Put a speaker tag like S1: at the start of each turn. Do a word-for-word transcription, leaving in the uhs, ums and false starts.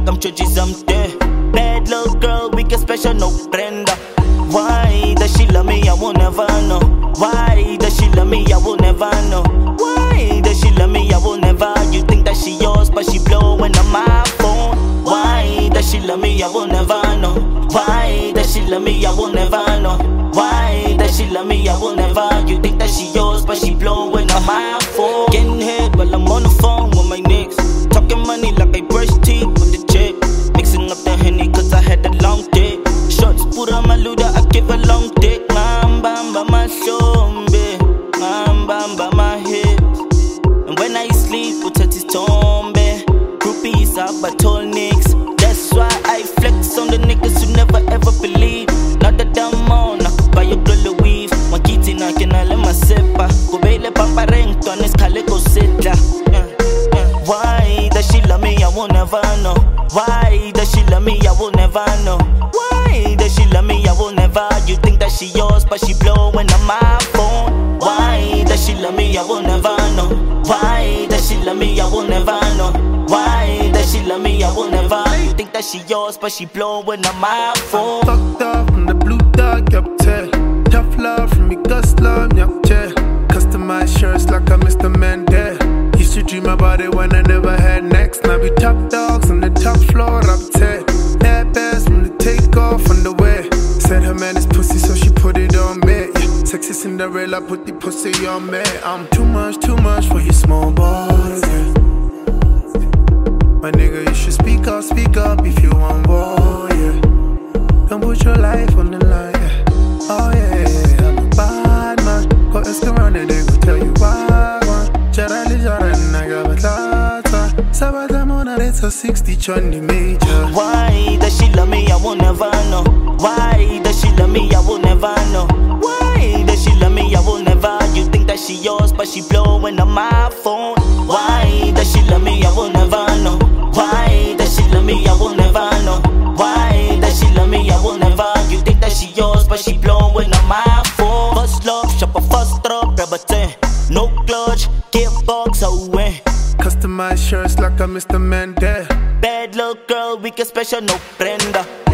S1: like I'm Chochi Zamte. Bad little girl, we get special, no prenda. Why does she love me? I will never know. Why does she love me? I will never know. Why does she love me? I will never. You think that she yours, but she blow when I'm my phone. Why does she love me? I will never know. Why does she love me? I will never know. Why does she love me? I will never. You think that she yours, but she blow when I'm my phone. Getting head while I'm on the phone with my niggas. Talking money like I brush teeth with the chick. Mixing up the Henny cause I had a long day. Shots pura maluda, I give a long dick. Ngamba my shombe, ngamba my hips. And when I sleep, put at his tombe. Groupies are but tall nicks. That's why I flex on the niggas who never ever believe. Not that I'm on, I could buy a girl a weave. Makiti na kinale masepa. Kubele papareng, tones kaleko sitla. Why does she love me? I will never know. Why does she love me? I will never know. Why does she love me? I will never. You think that she yours, but she blow when I'm my phone. Why does she love me? I will never know. Why does she love me? I will never know. Why does she love me? I will never. You think that she yours, but she blow when I'm my phone.
S2: Fucked up from the blue dog, yup, te. Tough love from me, Gus love, yup, te. Customized shirts like I Mister Mandel. Used to dream about it when I never had next. Now we top dogs on the top floor, up te. Bad bass from the takeoff on the way. Said her man is pussy, so she put it on me. Yeah. Sexy Cinderella, put the pussy on me. I'm too much, too much for you small boys. Yeah. My nigga, you should speak up, speak up if you want war, yeah. Don't put your life on the line, yeah. Oh yeah, yeah, yeah. I'm a bad man. Go ask around and they go tell you why, man. Jarali jaran naga batlata. Sabata mona it's sixty choni major.
S1: Why does she love me? I will never know. Why does she love me? I will never know. Why does she love me? I will never. You think that she yours, but she blow when I'm my phone. Why does she love me? I will never know. Why does she love me? I will never know. Why does she love me? I will never. You think that she yours, but she blow when I'm my phone. First love, shop a first drop, grab a ten. No clutch, gearbox away.
S2: Customized shirts like I Mister Mandel.
S1: Bad little girl, we get special, no prenda.